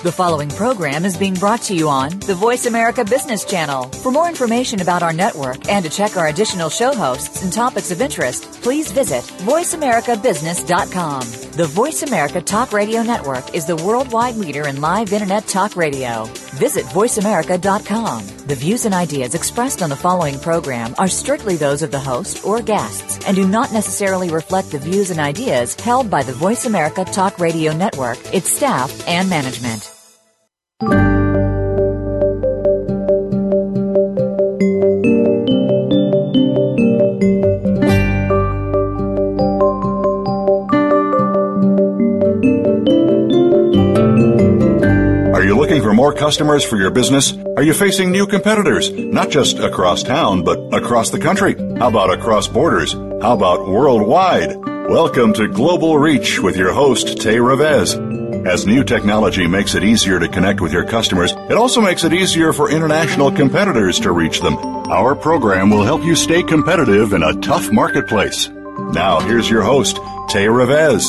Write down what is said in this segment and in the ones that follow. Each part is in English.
The following program is being brought to you on the Voice America Business Channel. For more information about our network and to check our additional show hosts and topics of interest, please visit voiceamericabusiness.com. The Voice America Talk Radio Network is the worldwide leader in live Internet talk radio. Visit voiceamerica.com. The views and ideas expressed on the following program are strictly those of the host or guests and do not necessarily reflect the views and ideas held by the Voice America Talk Radio Network, its staff, and management. Are you looking for more customers for your business? Are you facing new competitors, not just across town, but across the country? How about across borders? How about worldwide? Welcome to Global Reach with your host, Tay Revez. As new technology makes it easier to connect with your customers, it also makes it easier for international competitors to reach them. Our program will help you stay competitive in a tough marketplace. Now, here's your host, Tay Revez.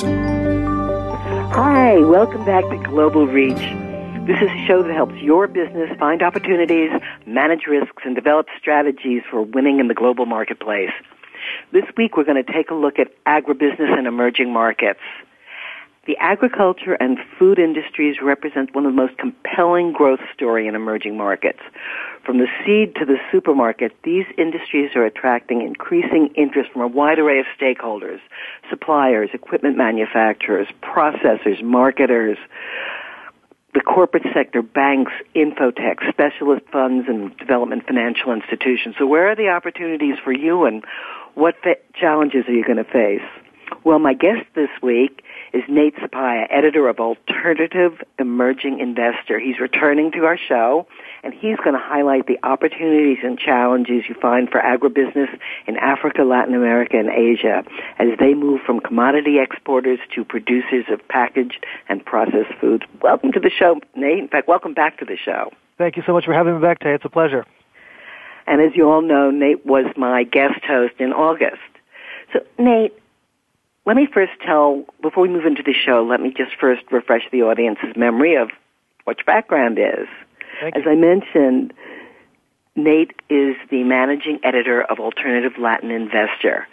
Hi, welcome back to Global Reach. This is a show that helps your business find opportunities, manage risks, and develop strategies for winning in the global marketplace. This week, we're going to take a look at agribusiness and emerging markets. The agriculture and food industries represent one of the most compelling growth stories in emerging markets. From the seed to the supermarket, these industries are attracting increasing interest from a wide array of stakeholders: suppliers, equipment manufacturers, processors, marketers, the corporate sector, banks, infotech, specialist funds, and development financial institutions. So where are the opportunities for you, and what challenges are you going to face? Well, my guest this week is Nate Sapaya, editor of Alternative Emerging Investor. He's returning to our show, and he's going to highlight the opportunities and challenges you find for agribusiness in Africa, Latin America, and Asia as they move from commodity exporters to producers of packaged and processed foods. Welcome to the show, Nate. In fact, welcome back to the show. Thank you so much for having me back, Tay. It's a pleasure. And as you all know, Nate was my guest host in August. So, Nate, let me first before we move into the show, let me just first refresh the audience's memory of what your background is. As I mentioned, Nate is the managing editor of Alternative Latin Investor,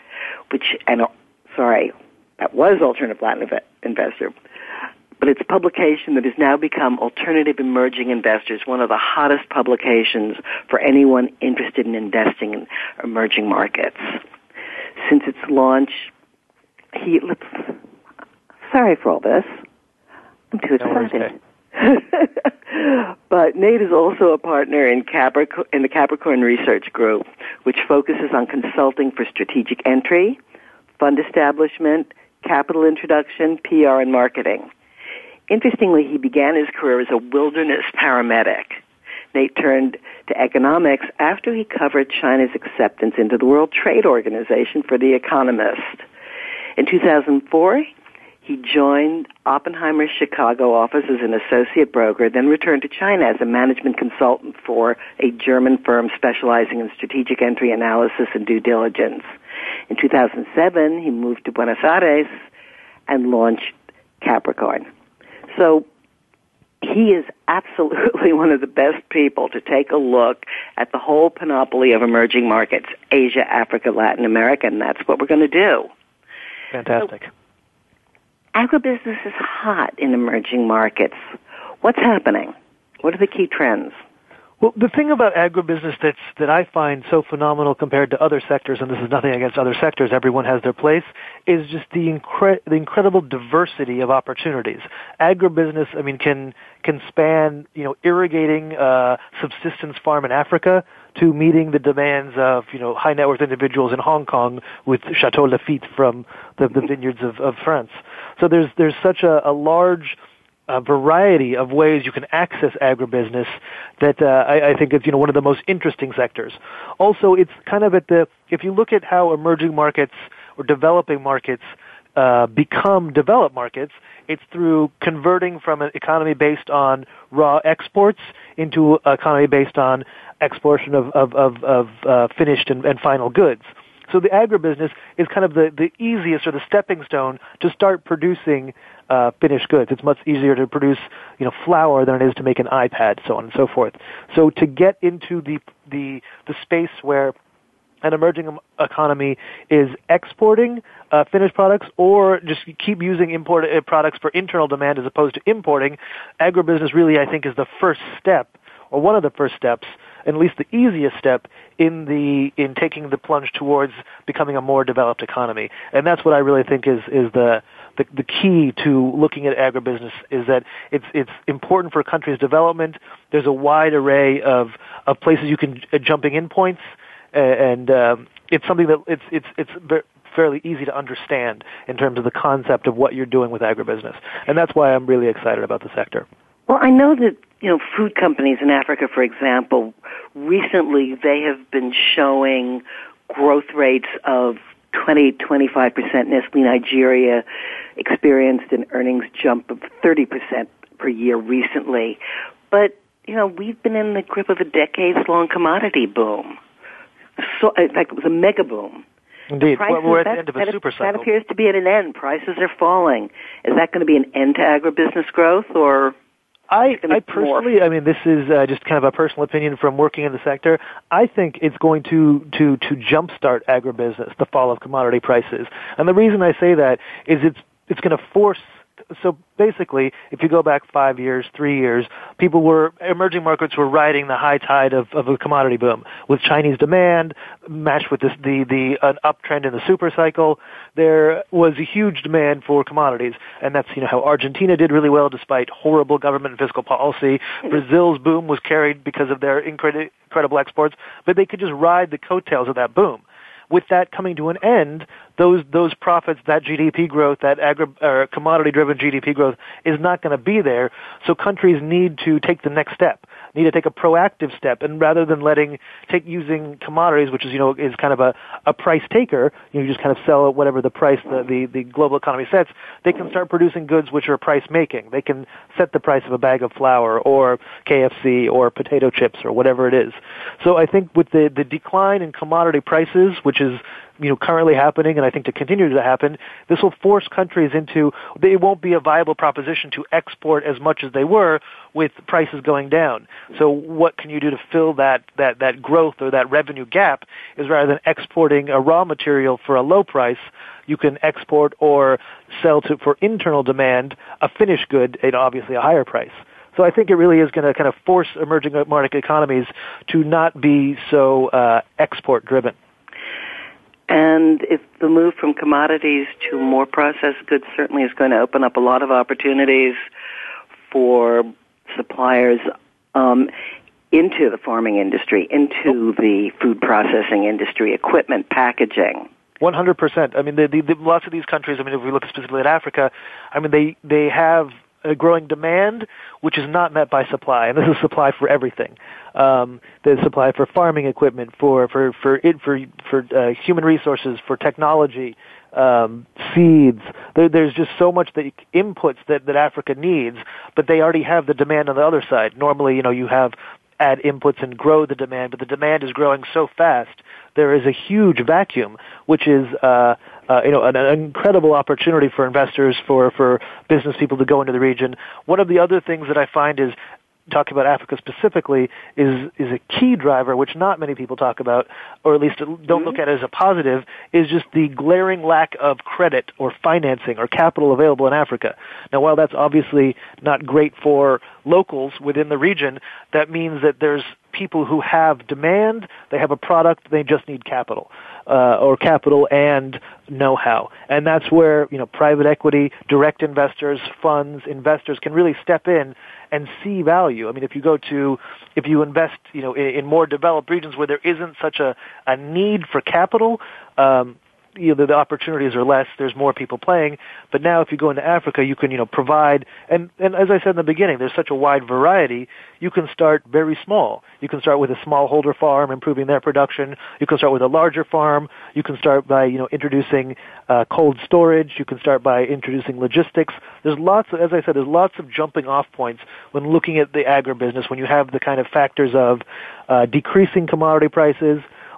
that was Alternative Latin Investor, but it's a publication that has now become Alternative Emerging Investors, one of the hottest publications for anyone interested in investing in emerging markets. Since its launch, sorry for all this. I'm too excited. But Nate is also a partner in the Capricorn Research Group, which focuses on consulting for strategic entry, fund establishment, capital introduction, PR, and marketing. Interestingly, he began his career as a wilderness paramedic. Nate turned to economics after he covered China's acceptance into the World Trade Organization for The Economist. In 2004, he joined Oppenheimer's Chicago office as an associate broker, then returned to China as a management consultant for a German firm specializing in strategic entry analysis and due diligence. In 2007, he moved to Buenos Aires and launched Capricorn. So he is absolutely one of the best people to take a look at the whole panoply of emerging markets, Asia, Africa, Latin America, and that's what we're going to do. Fantastic. So, agribusiness is hot in emerging markets. What's happening? What are the key trends? Well, the thing about agribusiness that I find so phenomenal compared to other sectors, and this is nothing against other sectors, everyone has their place, is just the incredible diversity of opportunities. Agribusiness, can span, irrigating subsistence farm in Africa to meeting the demands of, high net worth individuals in Hong Kong with Chateau Lafite from the vineyards of France. So there's such a large variety of ways you can access agribusiness that I think it's one of the most interesting sectors. Also, it's kind of if you look at how emerging markets or developing markets become developed markets, it's through converting from an economy based on raw exports into an economy based on exploration of finished and final goods. So the agribusiness is kind of the easiest or the stepping stone to start producing finished goods. It's much easier to produce, flour than it is to make an iPad, so on and so forth. So to get into the space where an emerging economy is exporting finished products or just keep using imported products for internal demand as opposed to importing, agribusiness really, I think, is the first step, or one of the first steps, and at least the easiest step in taking the plunge towards becoming a more developed economy. And that's what I really think is the key to looking at agribusiness, is that it's important for a country's development. There's a wide array of places you can jumping in points, and it's something that it's fairly easy to understand in terms of the concept of what you're doing with agribusiness. And that's why I'm really excited about the sector. Well, I know that, food companies in Africa, for example, recently they have been showing growth rates of 20-25%. Nestle Nigeria experienced an earnings jump of 30% per year recently. But, we've been in the grip of a decades-long commodity boom. So, in fact, it was a mega boom. Indeed. We're at the end of a super cycle. That appears to be at an end. Prices are falling. Is that going to be an end to agribusiness growth, or... I personally, this is just kind of a personal opinion from working in the sector. I think it's going to jumpstart agribusiness, the fall of commodity prices. And the reason I say that is it's going to force. So basically, if you go back 5 years, 3 years, emerging markets were riding the high tide of a commodity boom with Chinese demand matched with an uptrend in the super cycle. There was a huge demand for commodities, and that's how Argentina did really well despite horrible government and fiscal policy. Brazil's boom was carried because of their incredible exports, but they could just ride the coattails of that boom. With that coming to an end, those profits, that GDP growth, that commodity-driven GDP growth is not going to be there. So countries need to take the next step, need to take a proactive step, and rather than using commodities, which is is kind of a price taker, you just kind of sell at whatever the price the global economy sets. They can start producing goods which are price making. They can set the price of a bag of flour or KFC or potato chips or whatever it is. So I think with the decline in commodity prices, which is currently happening, and I think to continue to happen, this will force countries it won't be a viable proposition to export as much as they were with prices going down. So what can you do to fill that growth or that revenue gap is rather than exporting a raw material for a low price, you can export or sell for internal demand a finished good at obviously a higher price. So I think it really is going to kind of force emerging market economies to not be so export-driven. And if the move from commodities to more processed goods certainly is going to open up a lot of opportunities for suppliers into the farming industry, into the food processing industry, equipment, packaging. 100%. Lots of these countries, if we look specifically at Africa, they have a growing demand, which is not met by supply, and this is supply for everything. There's supply for farming equipment, for human resources, for technology, seeds. There's just so much inputs that Africa needs, but they already have the demand on the other side. Normally, you have add inputs and grow the demand, but the demand is growing so fast, there is a huge vacuum, which is an incredible opportunity for investors, for business people to go into the region. One of the other things that I find is, talking about Africa specifically, is a key driver, which not many people talk about, or at least don't look at it as a positive, is just the glaring lack of credit or financing or capital available in Africa. Now, while that's obviously not great for locals within the region, that means that there's people who have demand, they have a product, they just need capital, or capital and know-how. And that's where, private equity, direct investors, funds, investors can really step in and see value. If you invest, in more developed regions where there isn't such a need for capital, the opportunities are less, there's more people playing. But now if you go into Africa, you can, provide, and as I said in the beginning, there's such a wide variety, you can start very small. You can start with a smallholder farm, improving their production. You can start with a larger farm. You can start by, introducing cold storage. You can start by introducing logistics. There's lots of jumping off points when looking at the agribusiness, when you have the kind of factors of decreasing commodity prices,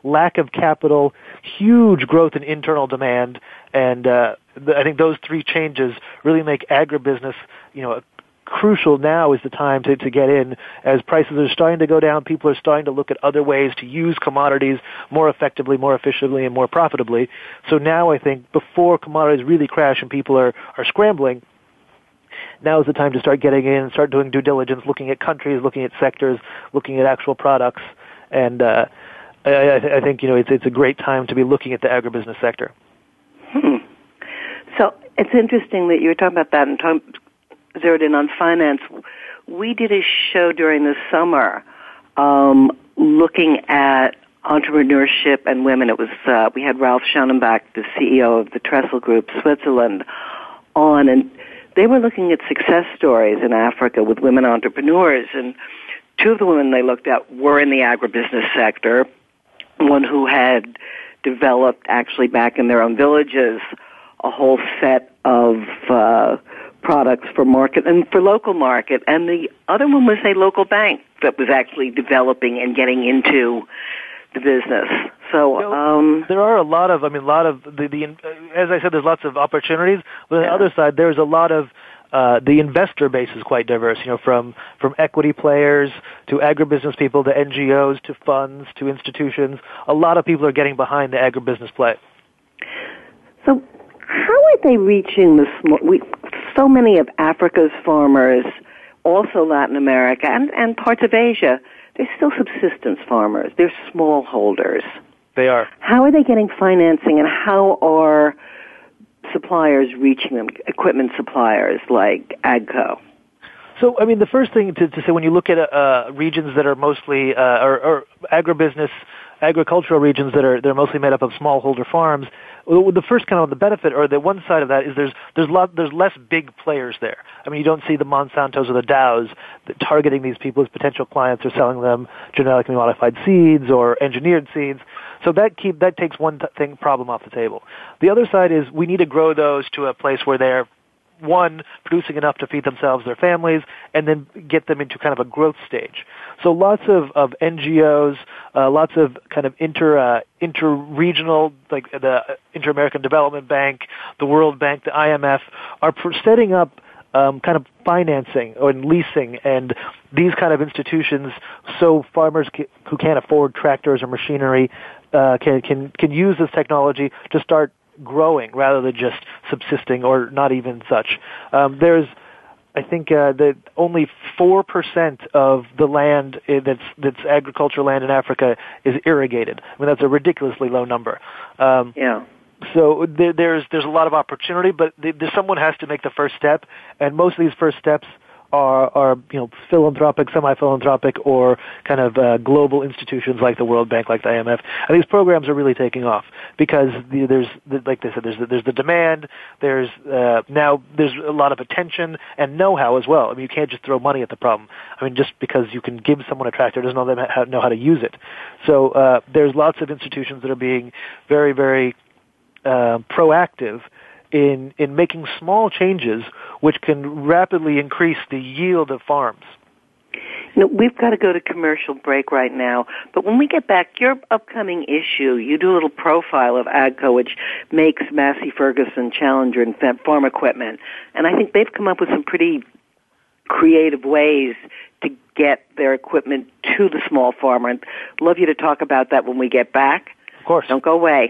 lack of capital, huge growth in internal demand, and I think those three changes really make agribusiness, crucial. Now is the time to get in, as prices are starting to go down. People are starting to look at other ways to use commodities more effectively, more efficiently, and more profitably. So now I think before commodities really crash and people are scrambling, now is the time to start getting in, start doing due diligence, looking at countries, looking at sectors, looking at actual products, and I think it's a great time to be looking at the agribusiness sector. So it's interesting that you were talking about that and zeroed in on finance. We did a show during the summer looking at entrepreneurship and women. It was we had Ralph Schonenbach, the CEO of the Trestle Group, Switzerland, on, and they were looking at success stories in Africa with women entrepreneurs, and two of the women they looked at were in the agribusiness sector, one who had developed actually back in their own villages a whole set of products for market and for local market, and the other one was a local bank that was actually developing and getting into the business. So there are a lot of the as I said, there's lots of opportunities. But on the other side, there's a lot of the investor base is quite diverse. From equity players to agribusiness people to NGOs to funds to institutions. A lot of people are getting behind the agribusiness play. So how are they reaching the small? So many of Africa's farmers, also Latin America and parts of Asia, they're still subsistence farmers. They're smallholders. They are. How are they getting financing, and how are suppliers reaching them, equipment suppliers like AGCO? So, the first thing to say, when you look at regions that are mostly, or agricultural regions that are mostly made up of smallholder farms, the first kind of the benefit, or the one side of that, is there's less big players there. You don't see the Monsantos or the Dows targeting these people as potential clients or selling them genetically modified seeds or engineered seeds. So that takes one problem off the table. The other side is we need to grow those to a place where they're, one, producing enough to feed themselves, their families, and then get them into kind of a growth stage. So lots of NGOs, lots of kind of inter-regional, like the Inter-American Development Bank, the World Bank, the IMF, are setting up kind of financing or leasing and these kind of institutions, so farmers who can't afford tractors or machinery can use this technology to start growing rather than just subsisting or not even such. There's, I think, that only 4% of the land that's agricultural land in Africa is irrigated. That's a ridiculously low number. So there's a lot of opportunity, but someone has to make the first step, and most of these first steps are philanthropic, semi-philanthropic, or kind of global institutions like the World Bank, like the IMF. And these programs are really taking off because there's, like they said, there's the demand. There's now there's a lot of attention and know-how as well. You can't just throw money at the problem. Just because you can give someone a tractor doesn't know how to use it. So there's lots of institutions that are being very, very proactive in making small changes which can rapidly increase the yield of farms. We've got to go to commercial break right now, but when we get back, your upcoming issue, you do a little profile of AGCO, which makes Massey Ferguson, Challenger, and farm equipment, and I think they've come up with some pretty creative ways to get their equipment to the small farmer. I'd love you to talk about that when we get back. Of course. Don't go away.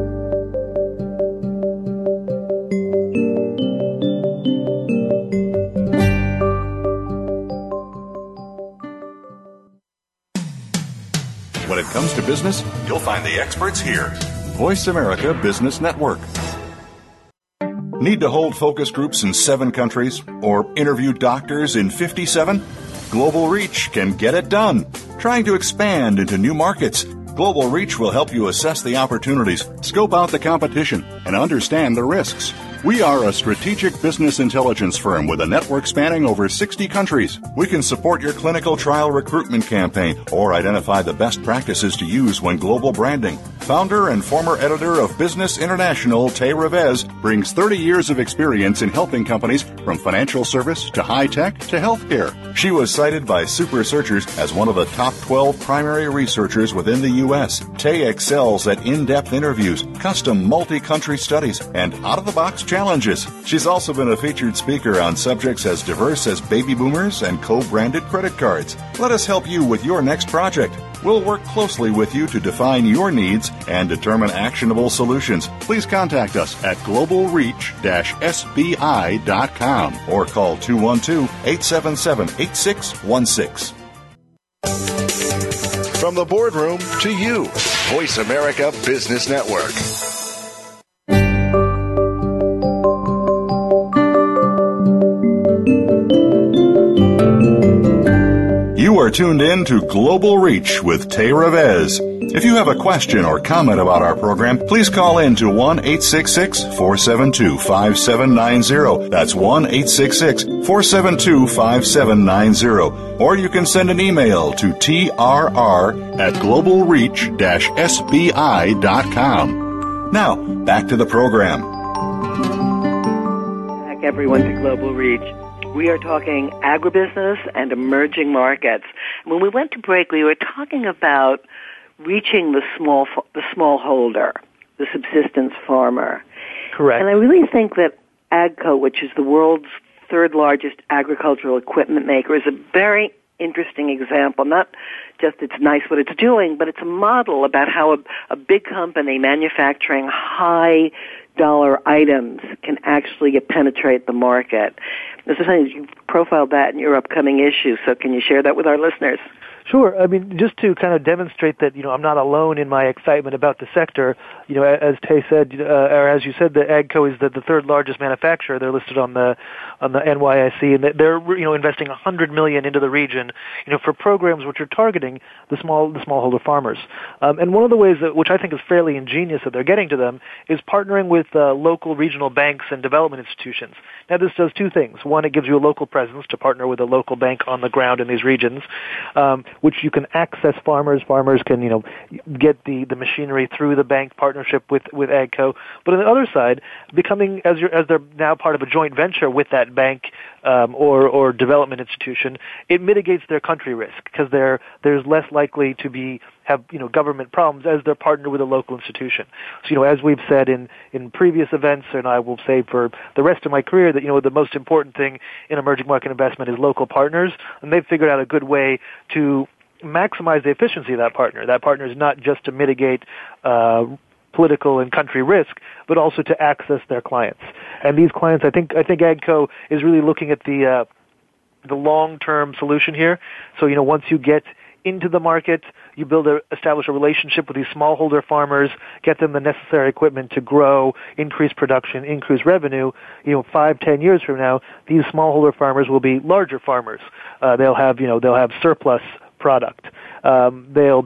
When it comes to business, you'll find the experts here. Voice America Business Network. Need to hold focus groups in 7 countries or interview doctors in 57? Global Reach can get it done. Trying to expand into new markets, Global Reach will help you assess the opportunities, scope out the competition, and understand the risks. We are a strategic business intelligence firm with a network spanning over 60 countries. We can support your clinical trial recruitment campaign or identify the best practices to use when global branding. Founder and former editor of Business International, Tay Revez, brings 30 years of experience in helping companies from financial service to high-tech to healthcare. She was cited by Super Searchers as one of the top 12 primary researchers within the U.S. Tay excels at in-depth interviews, custom multi-country studies, and out-of-the-box challenges. She's also been a featured speaker on subjects as diverse as baby boomers and co-branded credit cards. Let us help you with your next project. We'll work closely with you to define your needs and determine actionable solutions. Please contact us at globalreach-sbi.com or call 212-877-8616. From the boardroom to you, Voice America Business Network. You are tuned in to Global Reach with Tay Revez. If you have a question or comment about our program, please call in to 1-866-472-5790. That's 1-866-472-5790. Or you can send an email to trr@globalreach-sbi.com. Now, back to the program. Back, everyone, to Global Reach. We are talking agribusiness and emerging markets. When we went to break, we were talking about reaching the smallholder, the subsistence farmer. Correct. And I really think that AGCO, which is the world's third largest agricultural equipment maker, is a very interesting example. Not just it's nice what it's doing, but it's a model about how a big company manufacturing high dollar items can actually penetrate the market. As I say, you profiled that in your upcoming issue, so can you share that with our listeners? Sure. I mean, just to kind of demonstrate that, I'm not alone in my excitement about the sector, as Tay said, or as you said, the AGCO is the third largest manufacturer. They're listed on the NYSE, and they're, investing $100 million into the region, for programs which are targeting the smallholder farmers. And one of the ways which I think is fairly ingenious that they're getting to them is partnering with local regional banks and development institutions. Now, this does two things. One, it gives you a local presence to partner with a local bank on the ground in these regions, which you can access farmers. Farmers can, get the machinery through the bank partnership with AGCO. But on the other side, becoming, as they're now part of a joint venture with that bank or development institution, it mitigates their country risk because there's less likely to have government problems as they're partnered with a local institution. So as we've said in previous events, and I will say for the rest of my career, that the most important thing in emerging market investment is local partners, and they've figured out a good way to maximize the efficiency of that partner. That partner is not just to mitigate political and country risk, but also to access their clients. And these clients, I think AGCO is really looking at the long-term solution here. So once you get into the market, you establish a relationship with these smallholder farmers, get them the necessary equipment to grow, increase production, increase revenue. 5-10 years from now, these smallholder farmers will be larger farmers. They'll have surplus product. They'll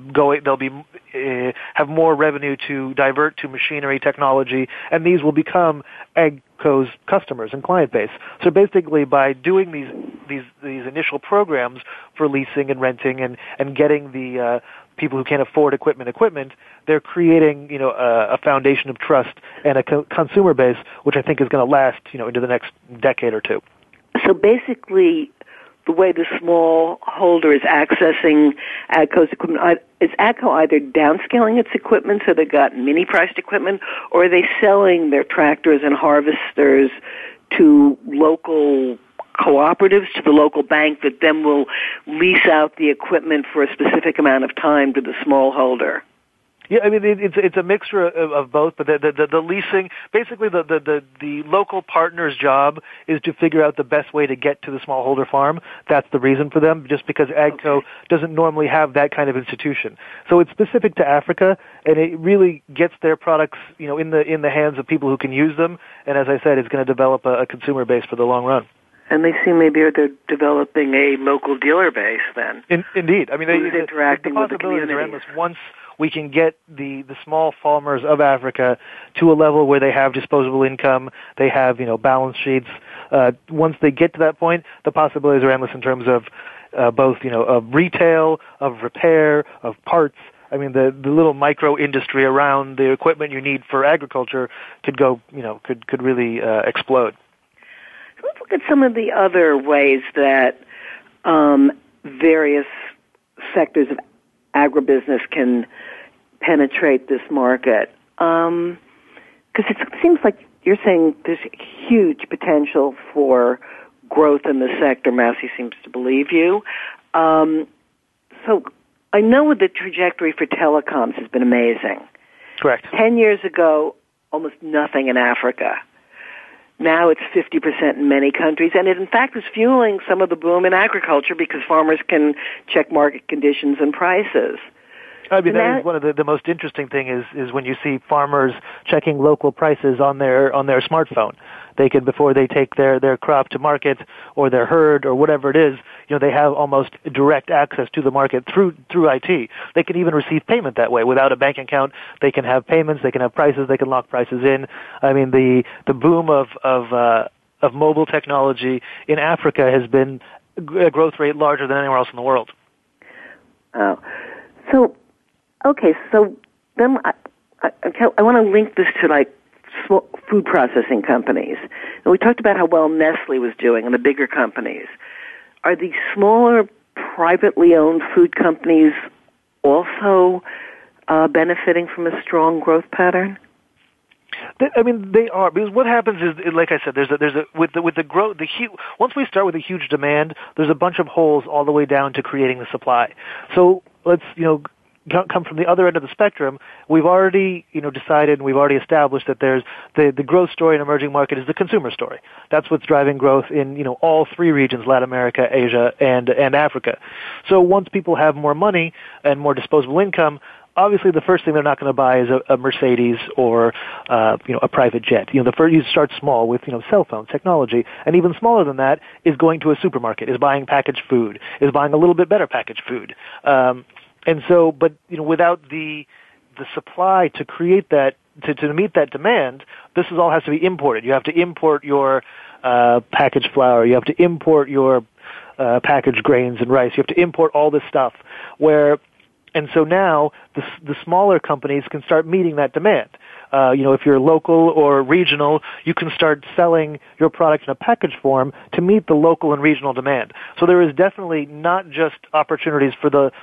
have more revenue to divert to machinery, technology, and these will become AGCO's customers and client base. So basically, by doing these initial programs for leasing and renting and getting the people who can't afford equipment, they're creating a foundation of trust and a consumer base, which I think is going to last into the next decade or two. So basically, the way the smallholder is accessing AGCO's equipment, is AGCO either downscaling its equipment so they've got mini-priced equipment, or are they selling their tractors and harvesters to local cooperatives, to the local bank that then will lease out the equipment for a specific amount of time to the smallholder? Yeah, I mean it's a mixture of both, but the leasing, basically the local partner's job is to figure out the best way to get to the smallholder farm. That's the reason for them, just because AGCO doesn't normally have that kind of institution. So it's specific to Africa, and it really gets their products, in the hands of people who can use them. And as I said, it's going to develop a consumer base for the long run. And they seem maybe they're developing a local dealer base then. Indeed, I mean who's interacting with the community. Are endless. Once we can get the small farmers of Africa to a level where they have disposable income, they have balance sheets. Once they get to that point, the possibilities are endless in terms of both of retail, of repair, of parts. I mean, the little micro industry around the equipment you need for agriculture could go could really explode. Let's look at some of the other ways that various sectors of agribusiness can penetrate this market? Because it seems like you're saying there's huge potential for growth in the sector. Massey seems to believe you. So I know the trajectory for telecoms has been amazing. Correct. 10 years ago, almost nothing in Africa. Now it's 50% in many countries, and it in fact is fueling some of the boom in agriculture because farmers can check market conditions and prices. I mean, that is one of the most interesting thing is when you see farmers checking local prices on their smartphone. They can, before they take their crop to market or their herd or whatever it is, they have almost direct access to the market through IT. They can even receive payment that way without a bank account. They can have payments, they can have prices, they can lock prices in. I mean, the boom of mobile technology in Africa has been a growth rate larger than anywhere else in the world. Oh, so okay, so then I want to link this to like food processing companies. And we talked about how well Nestle was doing and the bigger companies. Are the smaller privately owned food companies also benefiting from a strong growth pattern? I mean, they are, because what happens is, like I said, with the growth, once we start with a huge demand, there's a bunch of holes all the way down to creating the supply. So let's come from the other end of the spectrum. We've already decided, and we've already established that there's the growth story in emerging market is the consumer story. That's what's driving growth in all three regions: Latin America, Asia, and Africa. So once people have more money and more disposable income, obviously the first thing they're not going to buy is a Mercedes or a private jet. You start small with cell phone technology, and even smaller than that is going to a supermarket, is buying packaged food, is buying a little bit better packaged food. And so, but without the supply to create that, to meet that demand, this all has to be imported. You have to import your packaged flour. You have to import your packaged grains and rice. You have to import all this stuff. And so now the smaller companies can start meeting that demand. If you're local or regional, you can start selling your product in a package form to meet the local and regional demand. So there is definitely not just opportunities for the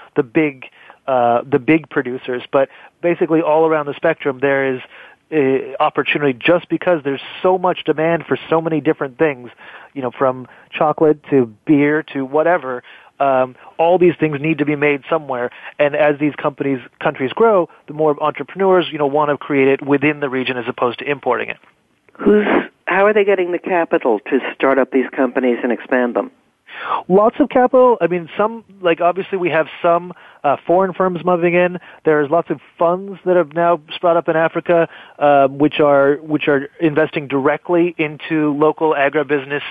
big producers, but basically all around the spectrum there is opportunity just because there's so much demand for so many different things, from chocolate to beer to whatever. All these things need to be made somewhere, and as these countries grow, the more entrepreneurs want to create it within the region as opposed to importing it. How are they getting the capital to start up these companies and expand them? Lots of capital. I mean, obviously we have some foreign firms moving in. There's lots of funds that have now sprung up in Africa, which are investing directly into local agribusinesses.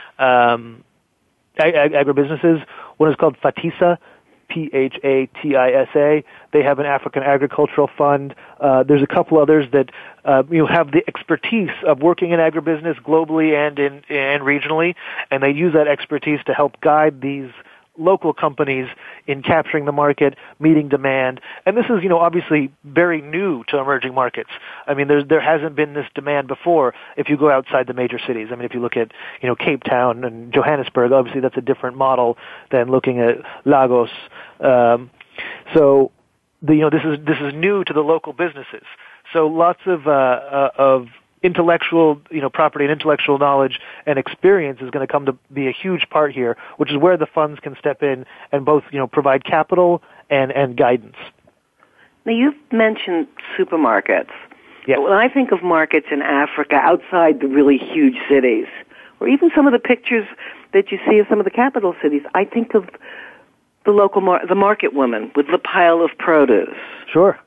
One is called FATISA, PHATISA. They have an African Agricultural Fund. There's a couple others that have the expertise of working in agribusiness globally and regionally, and they use that expertise to help guide these local companies in capturing the market, meeting demand. And this is, obviously very new to emerging markets. I mean, there hasn't been this demand before if you go outside the major cities. I mean, if you look at, Cape Town and Johannesburg, obviously that's a different model than looking at Lagos. So this is new to the local businesses. So lots of intellectual, property and intellectual knowledge and experience is going to come to be a huge part here, which is where the funds can step in and both, provide capital and guidance. Now, you've mentioned supermarkets. Yes. But when I think of markets in Africa outside the really huge cities, or even some of the pictures that you see of some of the capital cities, I think of the local the market woman with the pile of produce. Sure.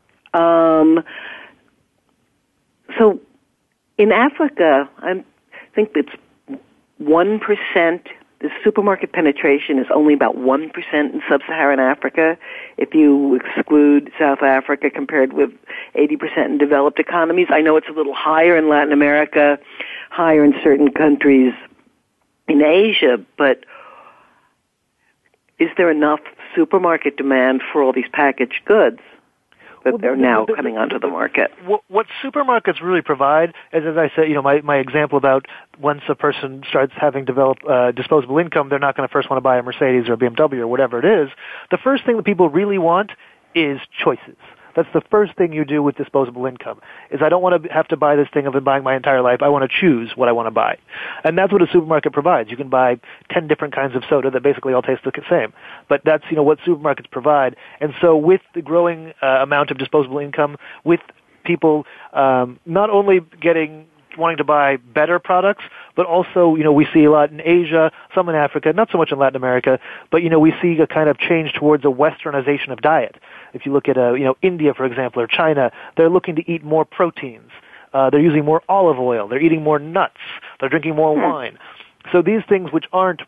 So in Africa, I think it's 1%. The supermarket penetration is only about 1% in sub-Saharan Africa, if you exclude South Africa, compared with 80% in developed economies. I know it's a little higher in Latin America, higher in certain countries in Asia, but is there enough supermarket demand for all these packaged goods? that they're now coming onto the market. What supermarkets really provide is, as I said, my example about once a person starts having developed disposable income, they're not going to first want to buy a Mercedes or a BMW or whatever it is. The first thing that people really want is choices. That's the first thing you do with disposable income, is I don't want to have to buy this thing I've been buying my entire life. I want to choose what I want to buy. And that's what a supermarket provides. You can buy 10 different kinds of soda that basically all taste the same. But that's, what supermarkets provide. And so with the growing amount of disposable income, with people not only wanting to buy better products, but also, we see a lot in Asia, some in Africa, not so much in Latin America, but, we see a kind of change towards a westernization of diet. If you look at, India, for example, or China, they're looking to eat more proteins. They're using more olive oil. They're eating more nuts. They're drinking more wine. So these things which aren't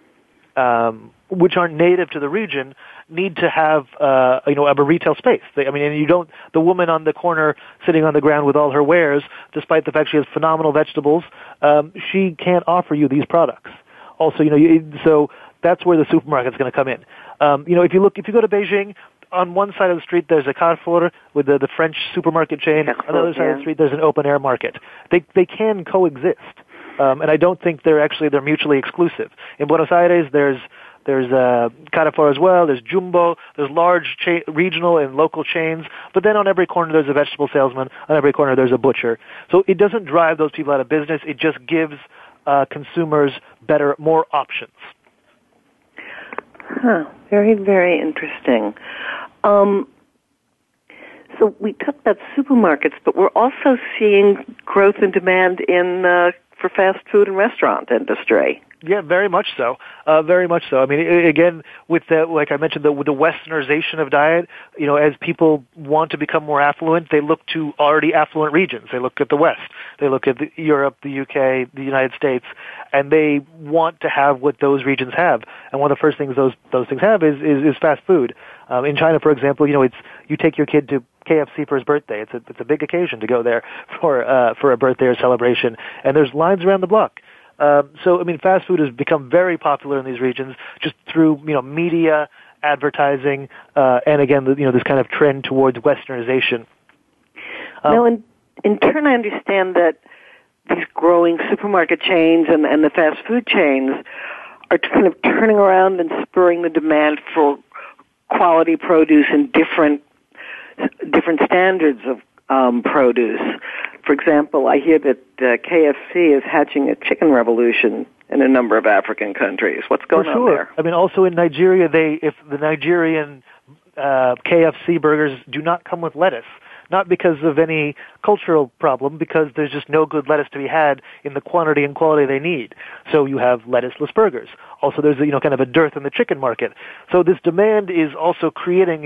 native to the region need to have, a retail space. The woman on the corner sitting on the ground with all her wares, despite the fact she has phenomenal vegetables, she can't offer you these products. Also, so that's where the supermarket's going to come in. If you go to Beijing, on one side of the street there's a Carrefour with the French supermarket chain. On the other side of the street there's an open air market. They can coexist. And I don't think they're mutually exclusive. In Buenos Aires, there's Carrefour as well, there's Jumbo, there's large regional and local chains, but then on every corner there's a vegetable salesman, on every corner there's a butcher. So it doesn't drive those people out of business, it just gives consumers more options. Very, very interesting. So we talked about supermarkets, but we're also seeing growth in demand for fast food and restaurant industry. Yeah, very much so. Very much so. Again, with like I mentioned, with the westernization of diet, as people want to become more affluent, they look to already affluent regions. They look at the West. They look at Europe, the UK, the United States, and they want to have what those regions have. And one of the first things those things have is fast food. In China, for example, you take your kid to KFC for his birthday. It's a big occasion to go there for a birthday or celebration, and there's lines around the block. So fast food has become very popular in these regions just through, media, advertising, and again, this kind of trend towards westernization. Now, in turn, I understand that these growing supermarket chains and the fast food chains are kind of turning around and spurring the demand for quality produce and different standards of produce. For example, I hear that KFC is hatching a chicken revolution in a number of African countries. What's going on there? Also in Nigeria, if the Nigerian KFC burgers do not come with lettuce, not because of any cultural problem, because there's just no good lettuce to be had in the quantity and quality they need. So you have lettuceless burgers. Also, there's kind of a dearth in the chicken market. So this demand is also creating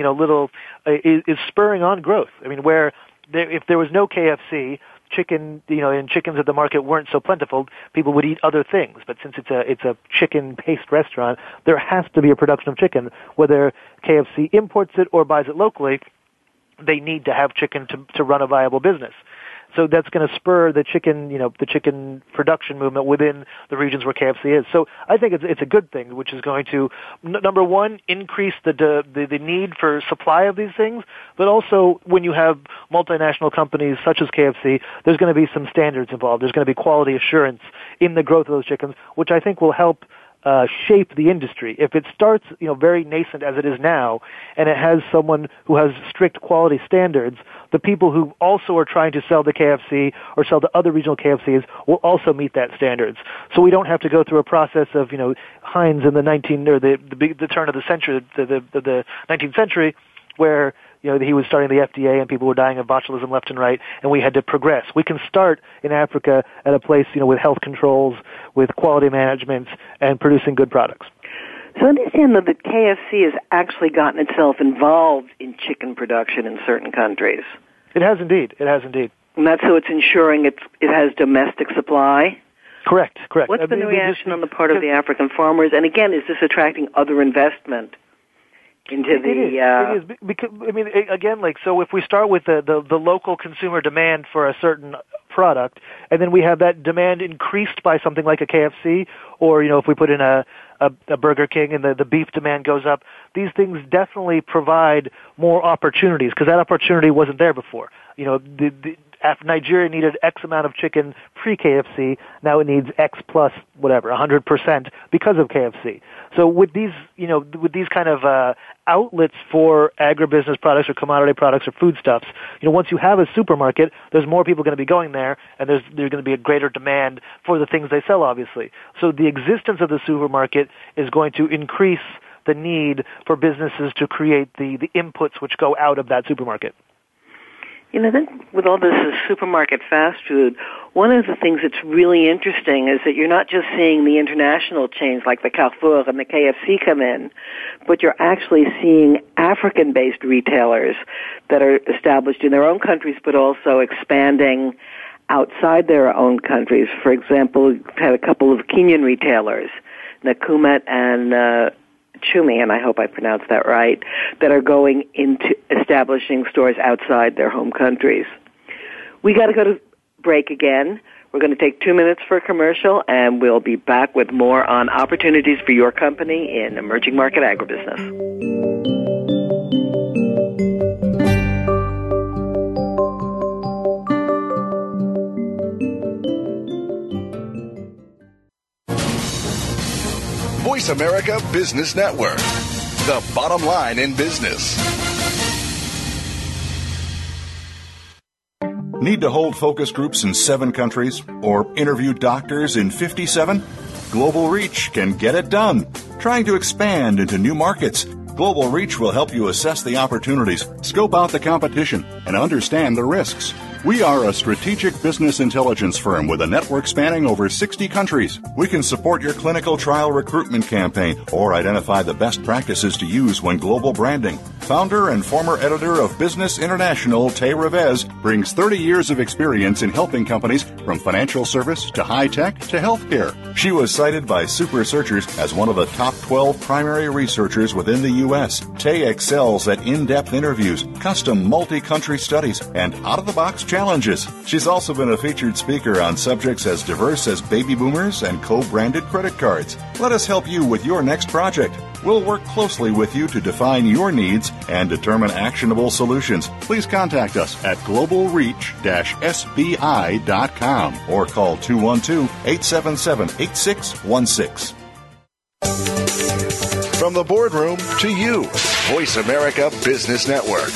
is spurring on growth. Where if there was no KFC, chicken, and chickens at the market weren't so plentiful, people would eat other things. But since it's a chicken-based restaurant, there has to be a production of chicken. Whether KFC imports it or buys it locally, they need to have chicken to run a viable business. So that's going to spur the chicken production movement within the regions where KFC is. So I think it's a good thing, which is going to, number one, increase the need for supply of these things, but also when you have multinational companies such as KFC, there's going to be some standards involved. There's going to be quality assurance in the growth of those chickens, which I think will help shape the industry. If it starts, very nascent as it is now, and it has someone who has strict quality standards, the people who also are trying to sell to KFC or sell to other regional KFCs will also meet that standards. So we don't have to go through a process of, Heinz in the turn of the century, the 19th century, where he was starting the FDA and people were dying of botulism left and right, and we had to progress. We can start in Africa at a place, with health controls, with quality management, and producing good products. So understand that KFC has actually gotten itself involved in chicken production in certain countries. It has indeed. And that's so it's ensuring it has domestic supply? Correct. What's been the reaction on the part of the African farmers? And again, is this attracting other investment into It is because again, so if we start with the local consumer demand for a certain product, and then we have that demand increased by something like a KFC, or if we put in a a Burger King and the beef demand goes up, these things definitely provide more opportunities because that opportunity wasn't there before. After Nigeria needed X amount of chicken pre-KFC, now it needs X plus whatever, 100% because of KFC. So with these kind of outlets for agribusiness products or commodity products or foodstuffs, once you have a supermarket, there's more people going to be going there, and there's going to be a greater demand for the things they sell, obviously. So the existence of the supermarket is going to increase the need for businesses to create the inputs which go out of that supermarket. Then with all this supermarket fast food, one of the things that's really interesting is that you're not just seeing the international chains like the Carrefour and the KFC come in, but you're actually seeing African-based retailers that are established in their own countries but also expanding outside their own countries. For example, we've had a couple of Kenyan retailers, Nakumatt and Chumi, and I hope I pronounced that right, that are going into establishing stores outside their home countries. We got to go to break again. We're going to take 2 minutes for a commercial, and we'll be back with more on opportunities for your company in emerging market agribusiness. Voice America Business Network, the bottom line in business. Need to hold focus groups in 7 countries or interview doctors in 57? Global Reach can get it done. Trying to expand into new markets, Global Reach will help you assess the opportunities, scope out the competition, and understand the risks. We are a strategic business intelligence firm with a network spanning over 60 countries. We can support your clinical trial recruitment campaign or identify the best practices to use when global branding. Founder and former editor of Business International, Tay Revez, brings 30 years of experience in helping companies from financial service to high-tech to healthcare. She was cited by Super Searchers as one of the top 12 primary researchers within the U.S. Tay excels at in-depth interviews, custom multi-country studies, and out-of-the-box challenges. She's also been a featured speaker on subjects as diverse as baby boomers and co-branded credit cards. Let us help you with your next project. We'll work closely with you to define your needs and determine actionable solutions. Please contact us at globalreach-sbi.com or call 212-877-8616. From the boardroom to you, Voice America Business Network.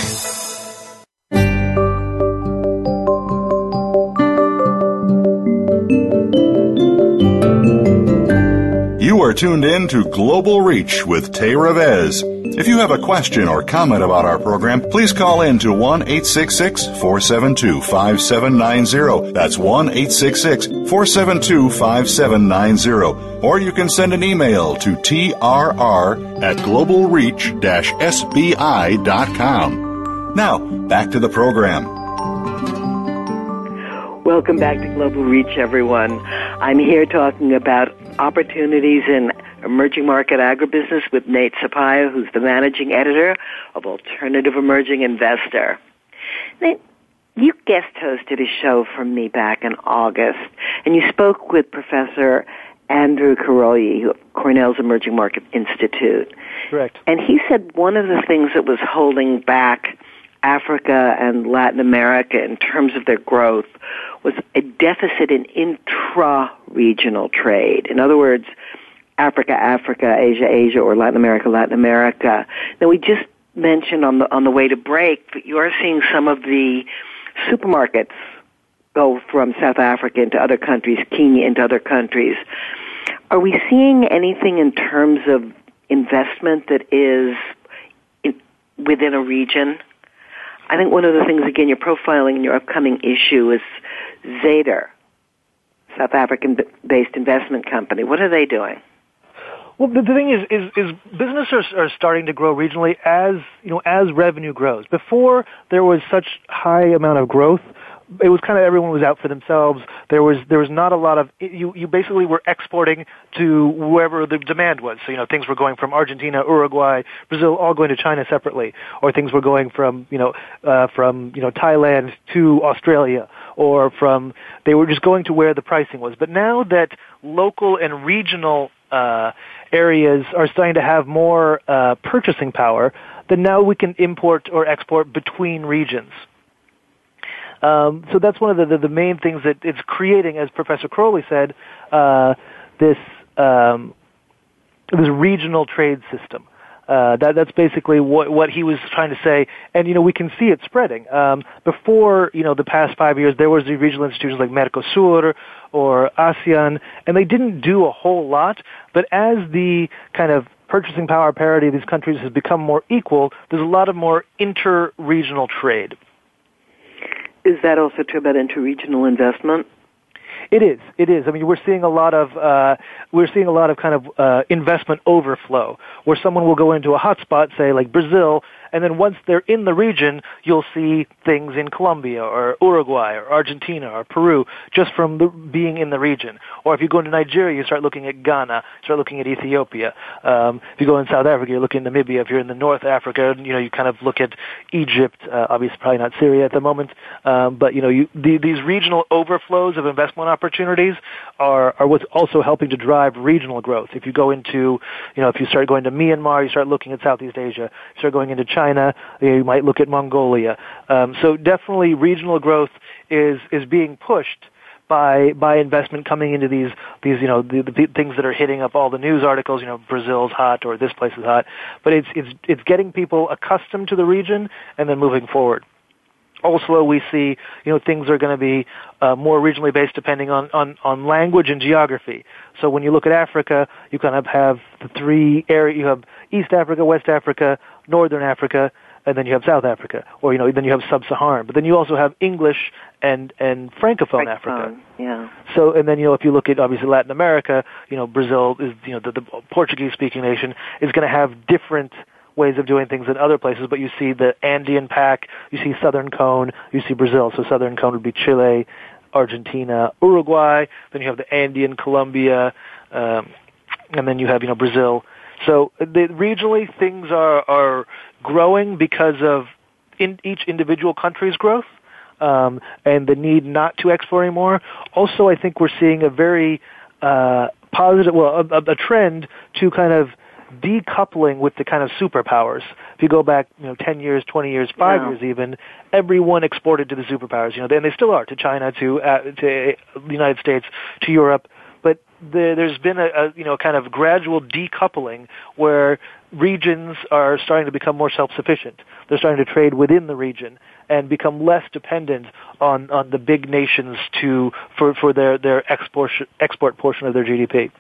You are tuned in to Global Reach with Tay Revez. If you have a question or comment about our program, please call in to 1-866-472-5790. That's 1-866-472-5790. Or you can send an email to trr@globalreach-sbi.com. Now, back to the program. Welcome back to Global Reach, everyone. I'm here talking about opportunities in emerging market agribusiness with Nate Sapaya, who's the managing editor of Alternative Emerging Investor. Nate, you guest hosted a show from me back in August, and you spoke with Professor Andrew Karoyi of Cornell's Emerging Market Institute. Correct. And he said one of the things that was holding back Africa and Latin America in terms of their growth was a deficit in intra-regional trade. In other words, Africa, Asia, or Latin America. Now, we just mentioned on the way to break that you are seeing some of the supermarkets go from South Africa into other countries, Kenya into other countries. Are we seeing anything in terms of investment that is within a region? I think one of the things, again, you're profiling in your upcoming issue is Zader, South African-based investment company. What are they doing? Well, the thing is businesses are starting to grow regionally as revenue grows. Before there was such high amount of growth, it was kind of everyone was out for themselves. There was not a lot of you basically were exporting to wherever the demand was. So things were going from Argentina, Uruguay, Brazil, all going to China separately, or things were going from Thailand to Australia, or they were just going to where the pricing was. But now that local and regional areas are starting to have more purchasing power, then now we can import or export between regions. So that's one of the main things that it's creating, as Professor Crowley said, this regional trade system. That's basically what he was trying to say, and we can see it spreading. Before the past 5 years, there was the regional institutions like Mercosur or ASEAN, and they didn't do a whole lot. But as the kind of purchasing power parity of these countries has become more equal, there's a lot of more inter-regional trade. Is that also true about interregional investment? It is. I mean, we're seeing a lot of kind of investment overflow, where someone will go into a hotspot, say like Brazil, and then once they're in the region, you'll see things in Colombia or Uruguay or Argentina or Peru just from being in the region. Or if you go into Nigeria, you start looking at Ghana, start looking at Ethiopia. If you go in South Africa, you're looking at Namibia. If you're in the North Africa, you kind of look at Egypt. Obviously, probably not Syria at the moment, but these regional overflows of investment opportunities are what's also helping to drive regional growth. If you go into, if you start going to Myanmar, you start looking at Southeast Asia. You start going into China, you might look at Mongolia. So definitely regional growth is being pushed by investment coming into these the things that are hitting up all the news articles. Brazil's hot or this place is hot, but it's getting people accustomed to the region and then moving forward. Also, we see, things are going to be more regionally based depending on language and geography. So when you look at Africa, you kind of have the three areas. You have East Africa, West Africa, Northern Africa, and then you have South Africa, or then you have Sub-Saharan. But then you also have English and Francophone Africa. Yeah. So, and then if you look at obviously Latin America, Brazil is the Portuguese-speaking nation is going to have different ways of doing things in other places, but you see the Andean Pac, you see Southern Cone, you see Brazil. So Southern Cone would be Chile, Argentina, Uruguay. Then you have the Andean, Colombia, and then you have Brazil. So regionally things are growing because of each individual country's growth and the need not to export anymore. Also, I think we're seeing a very positive, a trend to kind of decoupling with the kind of superpowers. If you go back, 10 years, 20 years, 5 years even, everyone exported to the superpowers, and they still are, to China, to the United States, to Europe. But there's been a kind of gradual decoupling where regions are starting to become more self-sufficient. They're starting to trade within the region and become less dependent on the big nations for their export portion of their GDP.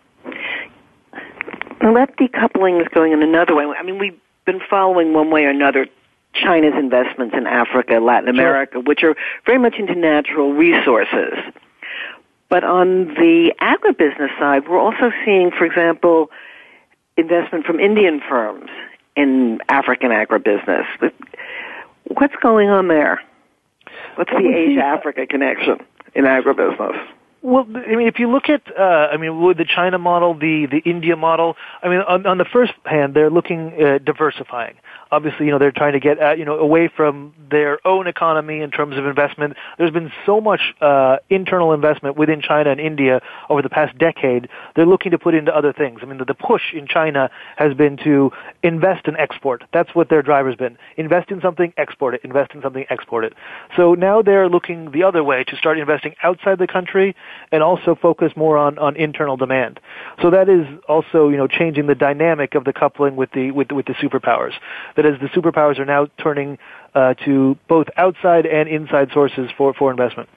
Well, that decoupling is going in another way. I mean, we've been following one way or another China's investments in Africa, Latin America, which are very much into natural resources. But on the agribusiness side, we're also seeing, for example, investment from Indian firms in African agribusiness. What's going on there? What's the Asia-Africa connection in agribusiness? Well, I mean, if you look at, with the China model, the India model, I mean, on the first hand, they're looking at diversifying. Obviously, they're trying to get, away from their own economy in terms of investment. There's been so much internal investment within China and India over the past decade. They're looking to put into other things. I mean, the push in China has been to invest and export. That's what their driver's been. Invest in something, export it. Invest in something, export it. So now they're looking the other way to start investing outside the country and also focus more on internal demand. So that is also, changing the dynamic of the coupling with the superpowers. That is, the superpowers are now turning to both outside and inside sources for investment.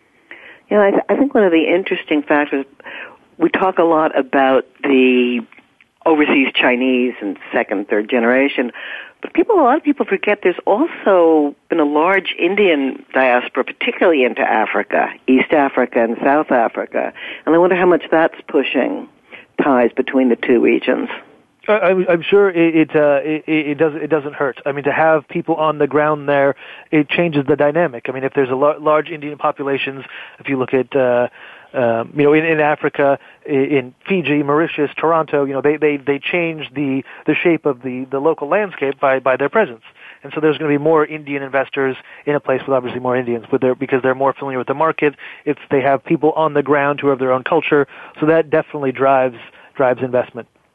I think one of the interesting factors, we talk a lot about the overseas Chinese and second, third generation, but a lot of people forget there's also been a large Indian diaspora, particularly into Africa, East Africa and South Africa, and I wonder how much that's pushing ties between the two regions. I'm sure it doesn't hurt. I mean, to have people on the ground there, it changes the dynamic. I mean, if there's a large Indian populations, if you look at in Africa, in Fiji, Mauritius, Toronto, they change the shape of the local landscape by their presence. And so there's going to be more Indian investors in a place with obviously more Indians, because they're more familiar with the market. They have people on the ground who have their own culture, so that definitely drives investment.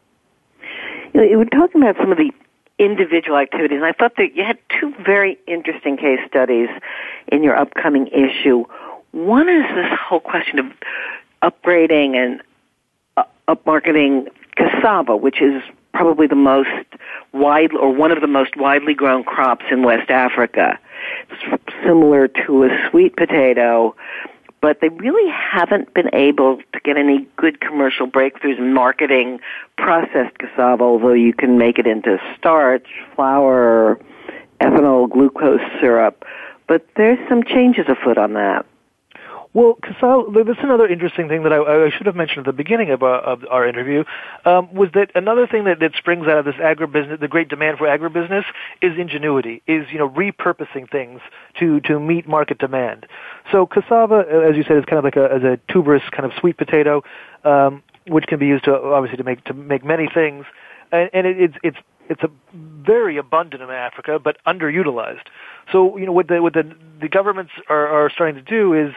You were talking about some of the individual activities, and I thought that you had two very interesting case studies in your upcoming issue. One is this whole question of upgrading and upmarketing cassava, which is probably the most wide, or one of the most widely grown crops in West Africa. It's similar to a sweet potato, but they really haven't been able to get any good commercial breakthroughs in marketing processed cassava, although you can make it into starch, flour, ethanol, glucose syrup. But there's some changes afoot on that. Well, cassava, that's another interesting thing that I should have mentioned at the beginning of our interview, was that another thing that springs out of this agribusiness, the great demand for agribusiness, is ingenuity, is, repurposing things to meet market demand. So cassava, as you said, is kind of like as a tuberous kind of sweet potato, which can be used to make many things, and it's a very abundant in Africa, but underutilized. So, what the governments are starting to do is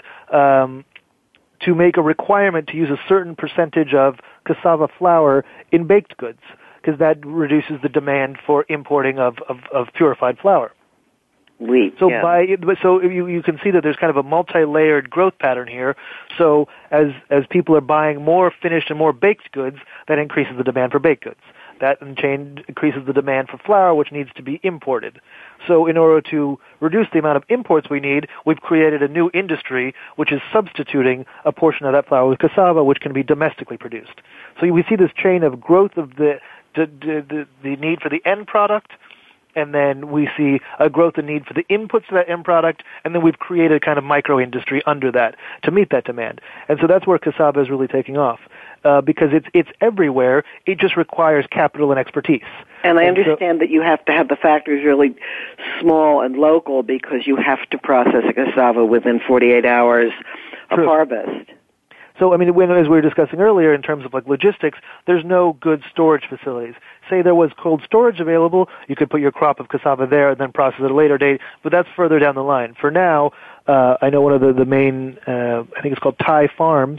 to make a requirement to use a certain percentage of cassava flour in baked goods, because that reduces the demand for importing of purified flour. Wheat. So yeah. you can see that there's kind of a multi-layered growth pattern here. So as people are buying more finished and more baked goods, that increases the demand for baked goods. That in turn increases the demand for flour, which needs to be imported. So in order to reduce the amount of imports we need, we've created a new industry which is substituting a portion of that flour with cassava, which can be domestically produced. So we see this chain of growth of the need for the end product, and then we see a growth in need for the inputs to that end product, and then we've created kind of micro-industry under that to meet that demand. And so that's where cassava is really taking off, because it's everywhere. It just requires capital and expertise. And I understand that you have to have the factories really small and local, because you have to process a cassava within 48 hours of harvest. So, as we were discussing earlier, in terms of like logistics, there's no good storage facilities. Say there was cold storage available, you could put your crop of cassava there and then process it at a later date, but that's further down the line. For now, I know one of the main, I think it's called Thai farms,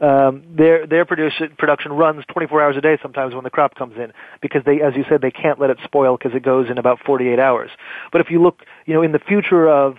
their production runs 24 hours a day sometimes when the crop comes in, because they, as you said, they can't let it spoil because it goes in about 48 hours. But if you look, in the future of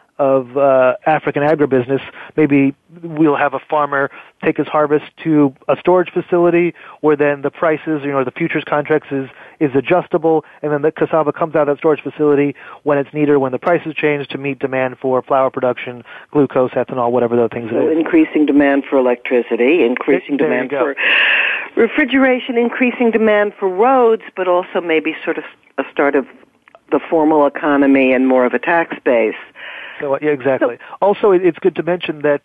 African agribusiness, maybe we'll have a farmer take his harvest to a storage facility where then the prices, the futures contracts is adjustable, and then the cassava comes out of that storage facility when it's needed, when the prices change to meet demand for flour production, glucose, ethanol, whatever the things so it is. Increasing demand for electricity, increasing demand for refrigeration, increasing demand for roads, but also maybe sort of a start of the formal economy and more of a tax base. So, yeah, exactly. Also, it's good to mention that,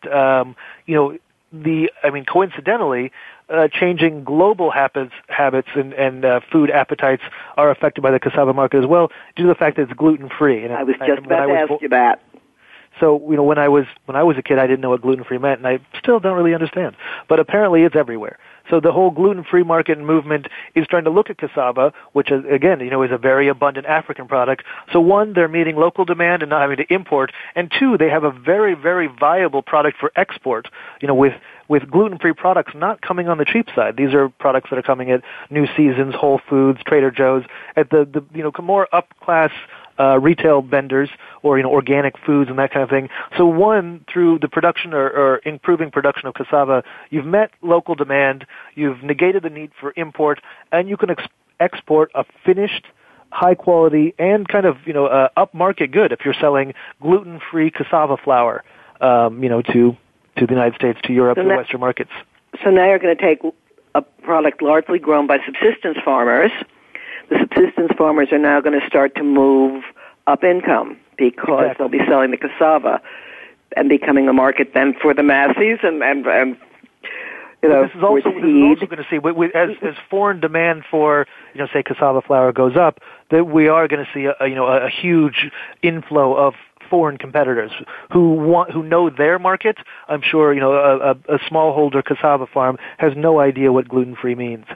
coincidentally, changing global habits and food appetites are affected by the cassava market as well, due to the fact that it's gluten-free. And I was just about to ask you that. So, when I was a kid, I didn't know what gluten-free meant, and I still don't really understand. But apparently it's everywhere. So the whole gluten-free market and movement is trying to look at cassava, which is, again, is a very abundant African product. So one, they're meeting local demand and not having to import, and two, they have a very, very viable product for export, with gluten-free products not coming on the cheap side. These are products that are coming at New Seasons, Whole Foods, Trader Joe's, at the more up-class retail vendors, or organic foods and that kind of thing. So one, through the production or improving production of cassava, you've met local demand, you've negated the need for import, and you can export a finished, high quality, and kind of upmarket good if you're selling gluten-free cassava flour, to the United States, to Europe, to Western markets. So now you're going to take a product largely grown by subsistence farmers. The subsistence farmers are now going to start to move up income, because they'll be selling the cassava and becoming a market then for the masses and this is also going to see, as foreign demand for, say, cassava flour goes up, that we are going to see a huge inflow of foreign competitors who know their market. I'm sure a smallholder cassava farm has no idea what gluten-free means,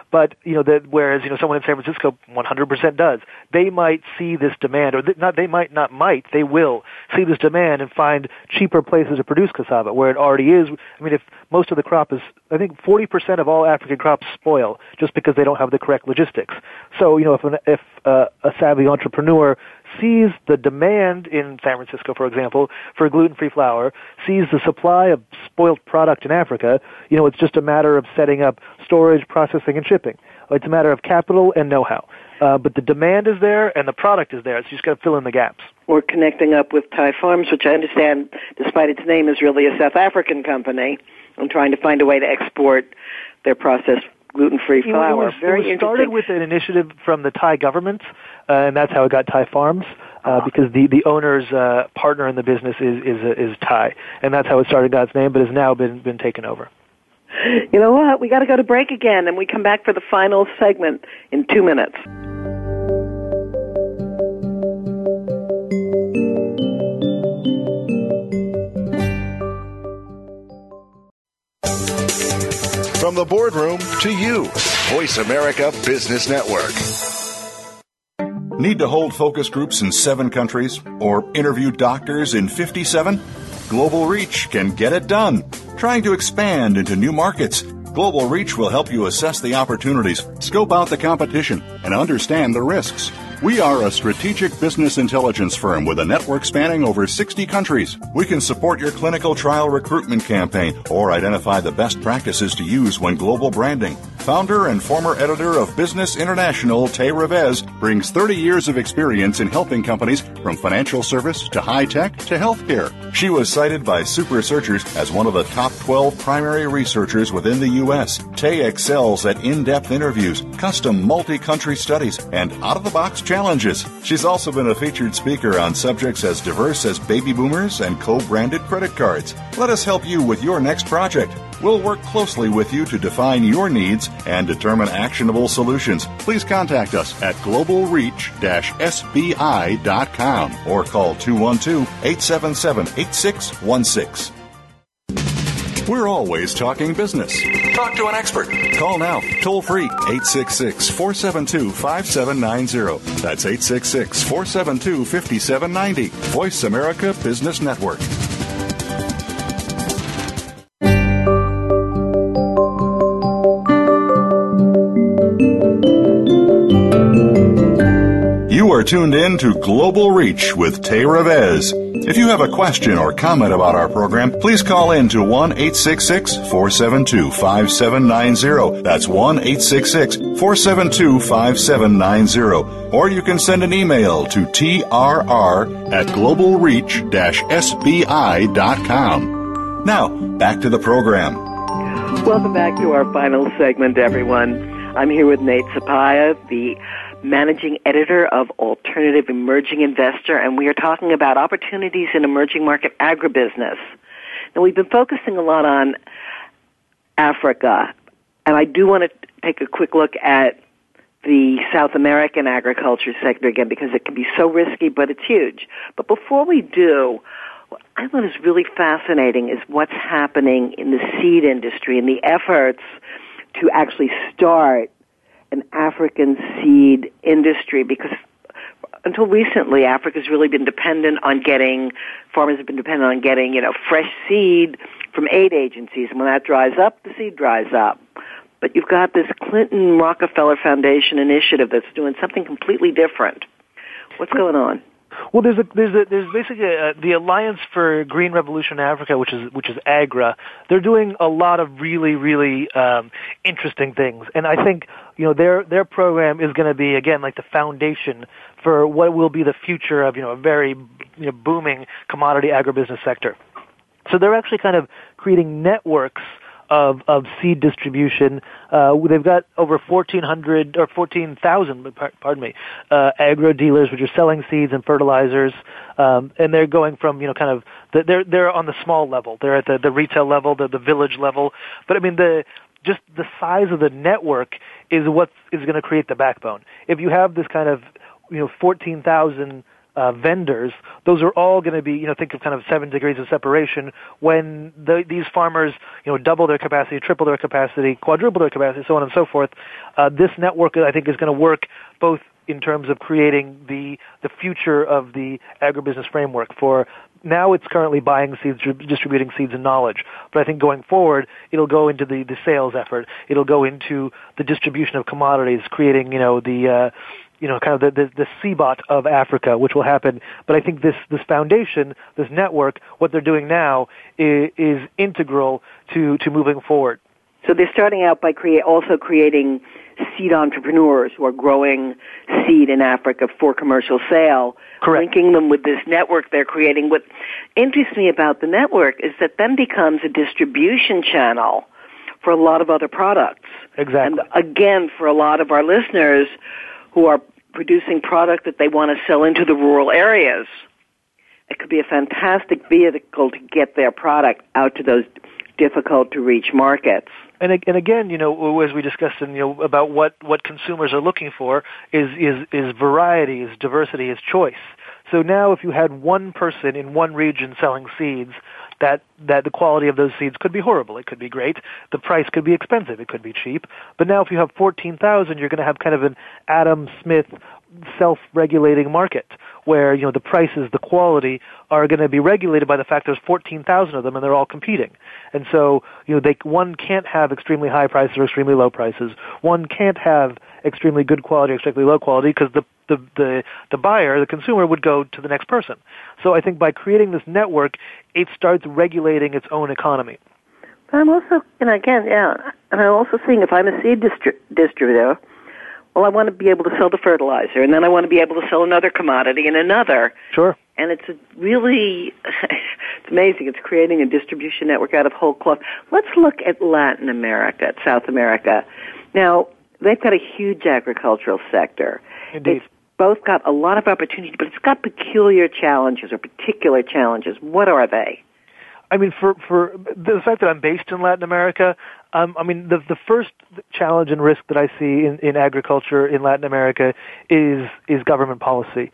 But, whereas, someone in San Francisco 100% does. They might see this demand, or they will see this demand and find cheaper places to produce cassava where it already is. I mean, if most of the crop is, I think 40% of all African crops spoil just because they don't have the correct logistics. So, if a savvy entrepreneur sees the demand in San Francisco, for example, for gluten-free flour, sees the supply of spoiled product in Africa, it's just a matter of setting up storage, processing, and shipping. It's a matter of capital and know-how. But the demand is there and the product is there. It's just got to fill in the gaps. Or connecting up with Thai Farms, which I understand, despite its name, is really a South African company, and trying to find a way to export their processed gluten-free flour. It started with an initiative from the Thai government, and that's how it got Thai Farms, because the owner's partner in the business is Thai, and that's how it started, got its name, but has now been taken over. You know what? We got to go to break again, and we come back for the final segment in 2 minutes. From the boardroom to you, Voice America Business Network. Need to hold focus groups in 7 countries or interview doctors in 57? Global Reach can get it done. Trying to expand into new markets, Global Reach will help you assess the opportunities, scope out the competition, and understand the risks. We are a strategic business intelligence firm with a network spanning over 60 countries. We can support your clinical trial recruitment campaign or identify the best practices to use when global branding. Founder and former editor of Business International, Tay Revez, brings 30 years of experience in helping companies from financial service to high-tech to healthcare. She was cited by Super Searchers as one of the top 12 primary researchers within the U.S. Tay excels at in-depth interviews, custom multi-country studies, and out-of-the-box challenges. She's also been a featured speaker on subjects as diverse as baby boomers and co-branded credit cards. Let us help you with your next project. We'll work closely with you to define your needs and determine actionable solutions. Please contact us at globalreach-sbi.com or call 212-877-8616. We're always talking business. Talk to an expert. Call now, toll free, 866-472-5790. That's 866-472-5790. Voice America Business Network. You are tuned in to Global Reach with Tay Revez. If you have a question or comment about our program, please call in to 1-866-472-5790. That's 1-866-472-5790. Or you can send an email to trr@globalreach-sbi.com. Now, back to the program. Welcome back to our final segment, everyone. I'm here with Nate Sapaya, the managing editor of Alternative Emerging Investor, and we are talking about opportunities in emerging market agribusiness. Now, we've been focusing a lot on Africa, and I do want to take a quick look at the South American agriculture sector again, because it can be so risky, but it's huge. But before we do, what I thought is really fascinating is what's happening in the seed industry and the efforts to actually start an African seed industry, because until recently, Africa's really been dependent on farmers have been dependent on getting, fresh seed from aid agencies. And when that dries up, the seed dries up. But you've got this Clinton Rockefeller Foundation initiative that's doing something completely different. What's going on? Well, there's basically the Alliance for Green Revolution in Africa, which is AGRA. They're doing a lot of really, really interesting things, and I think their program is going to be, again, like the foundation for what will be the future of a very booming commodity agribusiness sector. So they're actually kind of creating networks of seed distribution. They've got over 14,000, agro dealers which are selling seeds and fertilizers, and they're going from they're on the small level. They're at the retail level, the village level. But I mean just the size of the network is what is going to create the backbone. If you have this kind of 14,000 vendors, those are all going to be, think of kind of 7 degrees of separation when these farmers, double their capacity, triple their capacity, quadruple their capacity, so on and so forth. This network, I think, is going to work both in terms of creating the future of the agribusiness framework. For now, it's currently buying seeds, distributing seeds and knowledge. But I think going forward, it'll go into the sales effort. It'll go into the distribution of commodities, creating, the CBOT of Africa, which will happen. But I think this foundation, this network, what they're doing now is integral to moving forward. So they're starting out by also creating seed entrepreneurs who are growing seed in Africa for commercial sale. Correct. Linking them with this network they're creating. What interests me about the network is that then becomes a distribution channel for a lot of other products. Exactly. And again, for a lot of our listeners who are producing product that they want to sell into the rural areas, it could be a fantastic vehicle to get their product out to those difficult-to-reach markets. And again, as we discussed, about what consumers are looking for is variety, is diversity, is choice. So now, if you had one person in one region selling seeds, that the quality of those seeds could be horrible. It could be great. The price could be expensive. It could be cheap. But now, if you have 14,000, you're going to have kind of an Adam Smith self-regulating market where, the prices, the quality are going to be regulated by the fact there's 14,000 of them and they're all competing. And so, one can't have extremely high prices or extremely low prices. One can't have extremely good quality or extremely low quality because the buyer, the consumer, would go to the next person. So I think by creating this network, it starts regulating its own economy. But I'm also, and I'm also seeing if I'm a seed distributor, well, I want to be able to sell the fertilizer, and then I want to be able to sell another commodity and another. Sure. And it's it's amazing. It's creating a distribution network out of whole cloth. Let's look at Latin America, at South America. Now, they've got a huge agricultural sector. Indeed. It's both got a lot of opportunity, but it's got peculiar challenges or particular challenges. What are they? I mean, for the fact that I'm based in Latin America, the first challenge and risk that I see in agriculture in Latin America is government policy.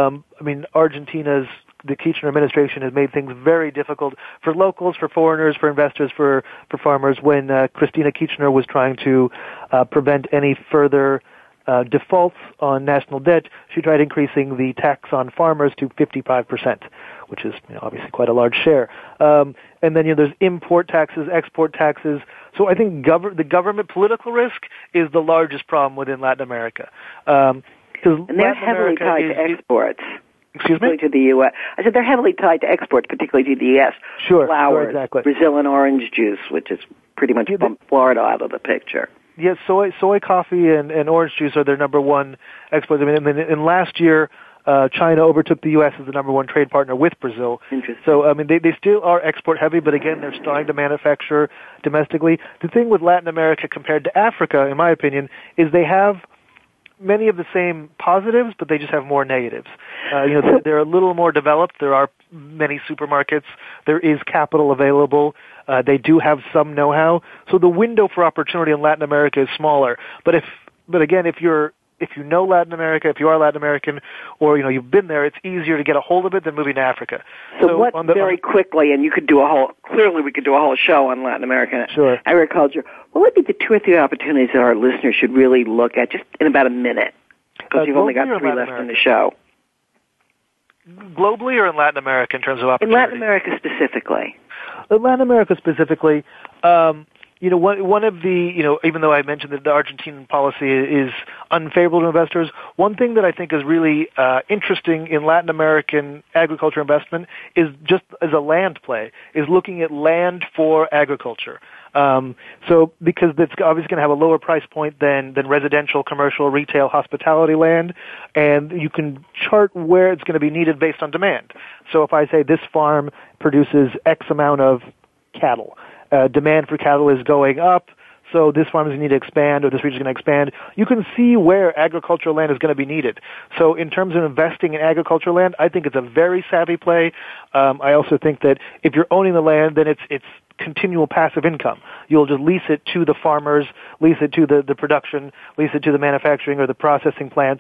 Argentina's the Kirchner administration has made things very difficult for locals, for foreigners, for investors, for farmers. When Cristina Kirchner was trying to prevent any further defaults on national debt, she tried increasing the tax on farmers to 55%, which is obviously quite a large share. And then there's import taxes, export taxes. So I think the government political risk is the largest problem within Latin America. And they're heavily tied to exports. Excuse me? To the U.S. I said they're heavily tied to exports, particularly to the U.S. Sure, flowers, exactly. Brazilian orange juice, which is pretty much bumped Florida out of the picture. Yes, soy, coffee, and orange juice are their number one exports. In last year, China overtook the U.S. as the number one trade partner with Brazil. Interesting. So, they still are export heavy, but again, they're starting to manufacture domestically. The thing with Latin America compared to Africa, in my opinion, is they have many of the same positives, but they just have more negatives. They're a little more developed. There are many supermarkets. There is capital available. They do have some know-how. So the window for opportunity in Latin America is smaller. But again, if you know Latin America, if you are Latin American, or you've been there, it's easier to get a hold of it than moving to Africa. So very quickly, and we could do a whole show on Latin American agriculture. What would be the 2 or 3 opportunities that our listeners should really look at, just in about a minute? Because you've only got 3 left in the show. Globally or in Latin America in terms of opportunity? In Latin America specifically. In Latin America specifically, one of the, even though I mentioned that the Argentine policy is unfavorable to investors, one thing that I think is really interesting in Latin American agriculture investment is just as a land play, is looking at land for agriculture. So because it's obviously going to have a lower price point than residential, commercial, retail, hospitality land, and you can chart where it's going to be needed based on demand. So if I say this farm produces X amount of cattle, demand for cattle is going up, so this farm is going to need to expand, or this region is going to expand. You can see where agricultural land is going to be needed. So in terms of investing in agricultural land, I think it's a very savvy play. I also think that if you're owning the land, then it's continual passive income. You'll just lease it to the farmers, lease it to the production, lease it to the manufacturing or the processing plants.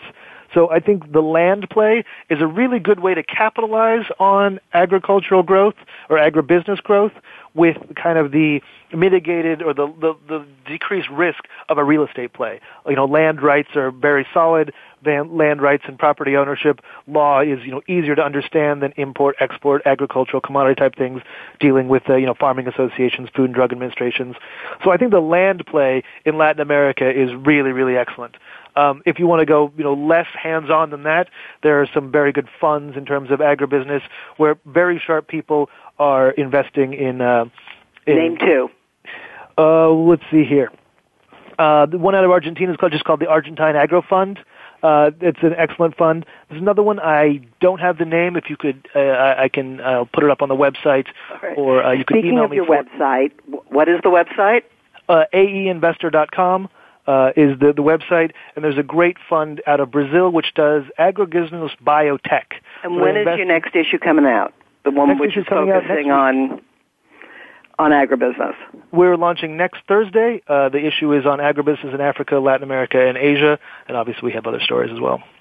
So I think the land play is a really good way to capitalize on agricultural growth or agribusiness growth with kind of the mitigated or the decreased risk of a real estate play. Land rights are very solid. Land rights and property ownership law is, easier to understand than import, export, agricultural commodity type things dealing with, farming associations, Food and Drug Administrations. So I think the land play in Latin America is really, really excellent. If you want to go, less hands-on than that, there are some very good funds in terms of agribusiness where very sharp people are investing in Name two. Let's see here. The one out of Argentina is called the Argentine Agro Fund. It's an excellent fund. There's another one. I don't have the name. If you could, I can put it up on the website, right. Or you could email me. Speaking of your website, what is the website? AEinvestor.com is the website, and there's a great fund out of Brazil which does agribusiness biotech. And when is your next issue coming out? The one which is focusing on agribusiness. We're launching next Thursday. The issue is on agribusiness in Africa, Latin America, and Asia, and obviously we have other stories as well.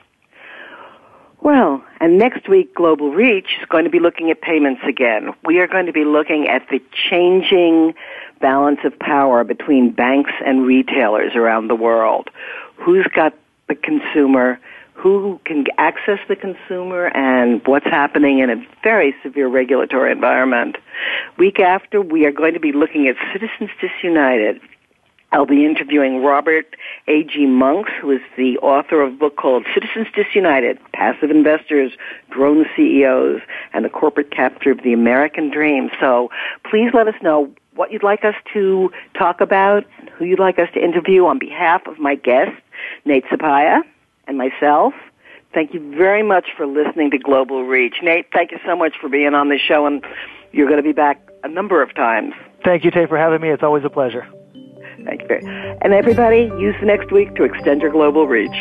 Well, and next week, Global Reach is going to be looking at payments again. We are going to be looking at the changing balance of power between banks and retailers around the world. Who's got the consumer? Who can access the consumer, and what's happening in a very severe regulatory environment. Week after, we are going to be looking at Citizens Disunited. I'll be interviewing Robert A.G. Monks, who is the author of a book called Citizens Disunited, Passive Investors, Drone CEOs, and the Corporate Capture of the American Dream. So please let us know what you'd like us to talk about, who you'd like us to interview on behalf of my guest, Nate Sapaya, and myself. Thank you very much for listening to Global Reach. Nate, thank you so much for being on the show, and you're going to be back a number of times. Thank you, Tay, for having me. It's always a pleasure. Thank you. And everybody, use the next week to extend your global reach.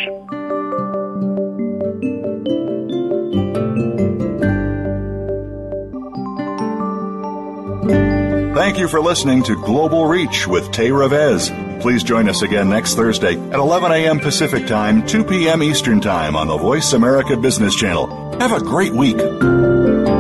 Thank you for listening to Global Reach with Tay Revez. Please join us again next Thursday at 11 a.m. Pacific Time, 2 p.m. Eastern Time on the Voice America Business Channel. Have a great week.